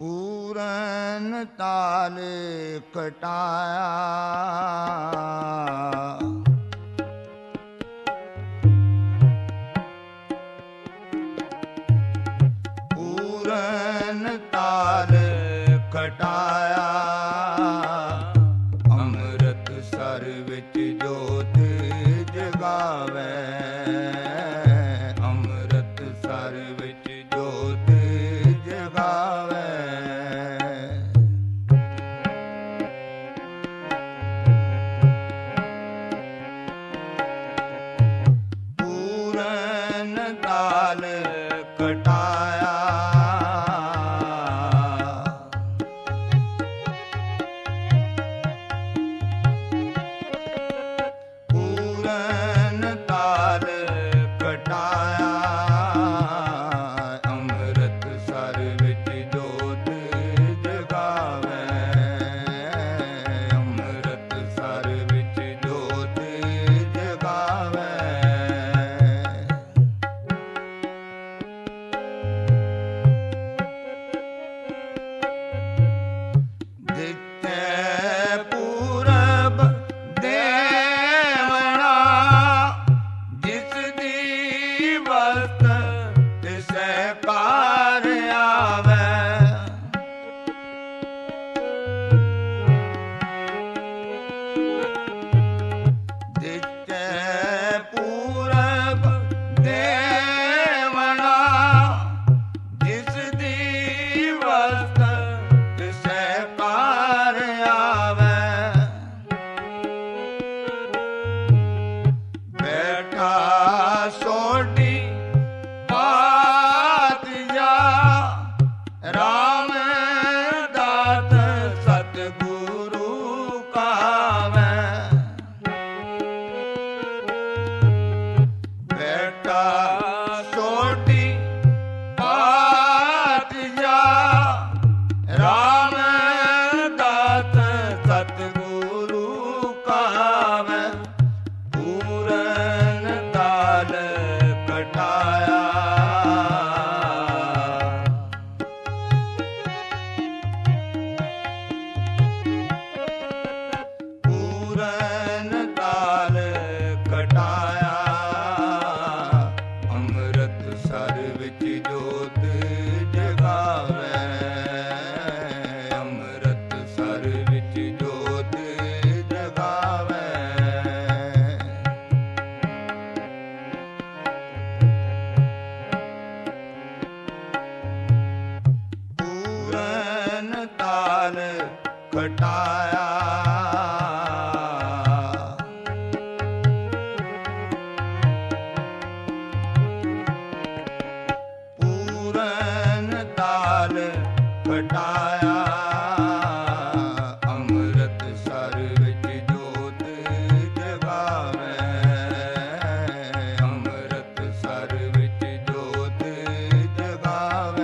ਪੂਰਨ ਤਾਲ ਕਟਾਇਆ, ਪੂਰਨ ਤਾਲ ਕਟਾਇਆ, ਅੰਮ੍ਰਿਤ ਸਰ ਵਿੱਚ ਜੋਤ ਜਗਾਵੇ, ਅੰਮ੍ਰਿਤ ਸਰ ਵਿੱਚ ਜੋਤ ਜਗਾਵੇ। ਪੂਰਨ ਤਾਲ ਕਟਾਇਆ, ਪੂਰਨ ਤਾਲ ਕਟਾਇਆ, ਅੰਮ੍ਰਿਤ ਸਰ ਵਿੱਚ ਜੋਤ ਜਗਾਵੇ, ਅੰਮ੍ਰਿਤ ਸਰ ਵਿੱਚ ਜੋਤ ਜਗਾਵੇ। ਦਿੱਤੇ ਪੂਰਬ ਦੇਵਣਾ, ਜਿਸ ਦੀ ਵਸਤ ਤਿਸੈ ਕਾਰ ਆਵੇ, ਦਿੱਤੇ ਪੂਰਬ ਦੇਵਣਾ, ਜਿਸ ਦੀ ਵਸਤ ਤਿਸੈ ਕਾਰ ਆਵੇ, ਬੈਠਾ ਸੋਢੀ ਪਾਤ ਜਾ, ਰਾਮ ਦਾਤ ਸਤਿਗੁਰੂ ਕਾਵੇ, ਬੈਠਾ ਸੋਢੀ ਪਾਤ ਜਾ, ਰਾਮ ਦਾਤ ਸਤਿਗੁਰੂ ਕਾਵੇ, ਪੂਰਨ ਤਾਲ ਕਟਾਇਆ, ਪੂਰਨ ਤਾਲ ਕਟਾਇਆ, ਅੰਮ੍ਰਿਤ ਸਰ ਵਿੱਚ ਜੋਤ ਜਗਾਵੇ, ਅੰਮ੍ਰਿਤ ਸਰ ਵਿੱਚ ਜੋਤ ਜਗਾਵੇ। ਪੂਰਨ ਤਾਲ ਕਟਾਇਆ, ਪੂਰਨ ਤਾਲ ਕਟਾਇਆ, ਅੰਮ੍ਰਿਤ ਸਰ ਵਿੱਚ ਜੋਤ ਜਗਾਵੇ, ਅੰਮ੍ਰਿਤ ਸਰ ਵਿੱਚ ਜੋਤ ਜਗਾਵੇ।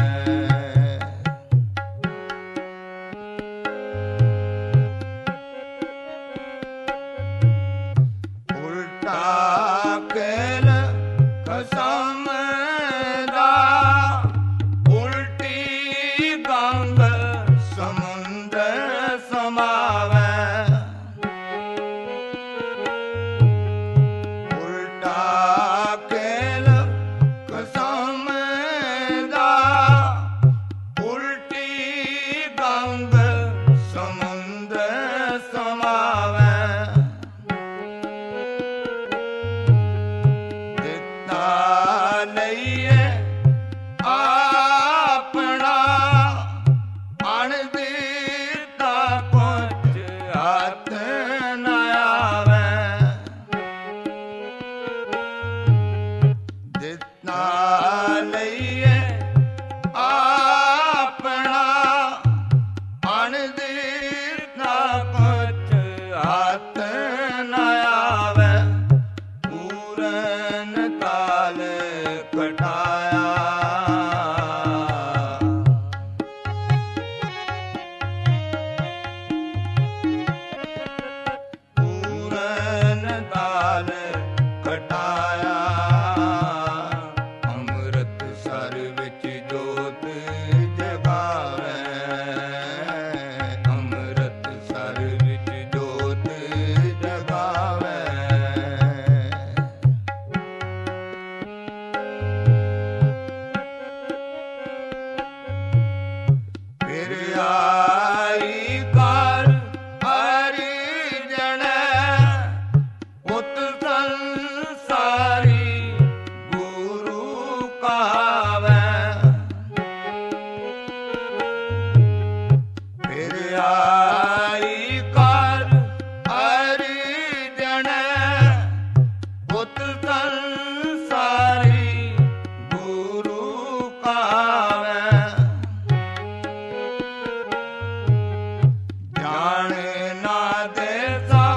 ਉਲਟਾ ਕੇਲ ਕਸਮ ਦਾ, ਉਲਟੀ ਗੰਗ ਫਿਰ ਆਈ ਕਰ ਹਰਿ ਜਣੈ ਉਤ ਸੰਸਾਰੀ ਗੁਰੂ ਕਹਾਵੈ ਫਿਰ ਆਈ ਕਰ ਹਰਿ ਜਣੈ ਉਤ ਸੰਸਾਰੀ ਗੁਰੂ ਕਹਾਵੈ ਜਾਣੇ ਨਾ ਦੇਸਾ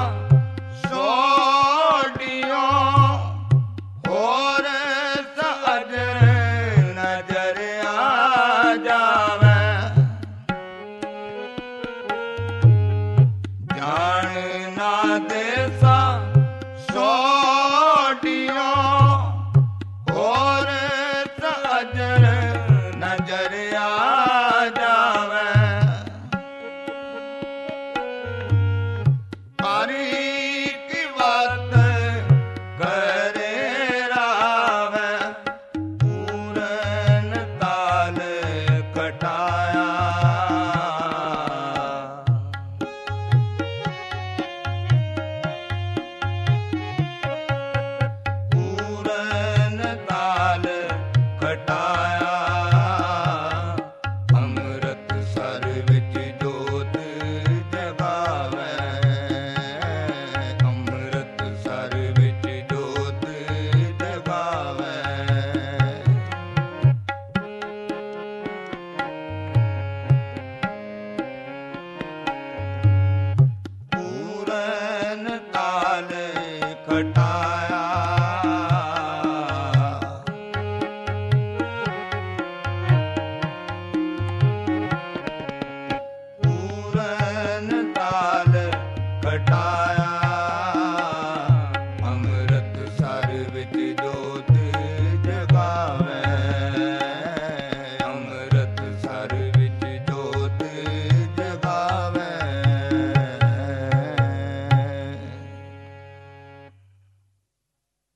ਸੋਢਿਓ ਹੋਰ ਸਅਜਰ ਨਜ਼ਰ ਆ ਜਾਵੈ ਜਾਣੇ ਨਾ ਦੇਸਾ ਸੋਢਿਓ ਹੋਰ ਸਅਜਰ ਨਜ਼ਰ ਆ ਜਾਵੈ ਹਰੀ ਕੀ ਬਾਤ ਕਰੇ ਰਾਵੈ ਪੂਰਨ ਤਾਲ ਕਟਾ